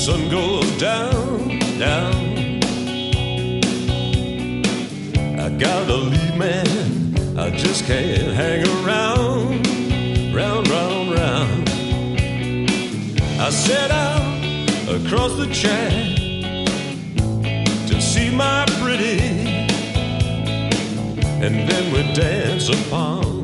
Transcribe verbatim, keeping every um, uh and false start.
sun goes down, down. I gotta leave, man, I just can't hang around, round, round, round. I set out across the track to see my pretty, and then we dance upon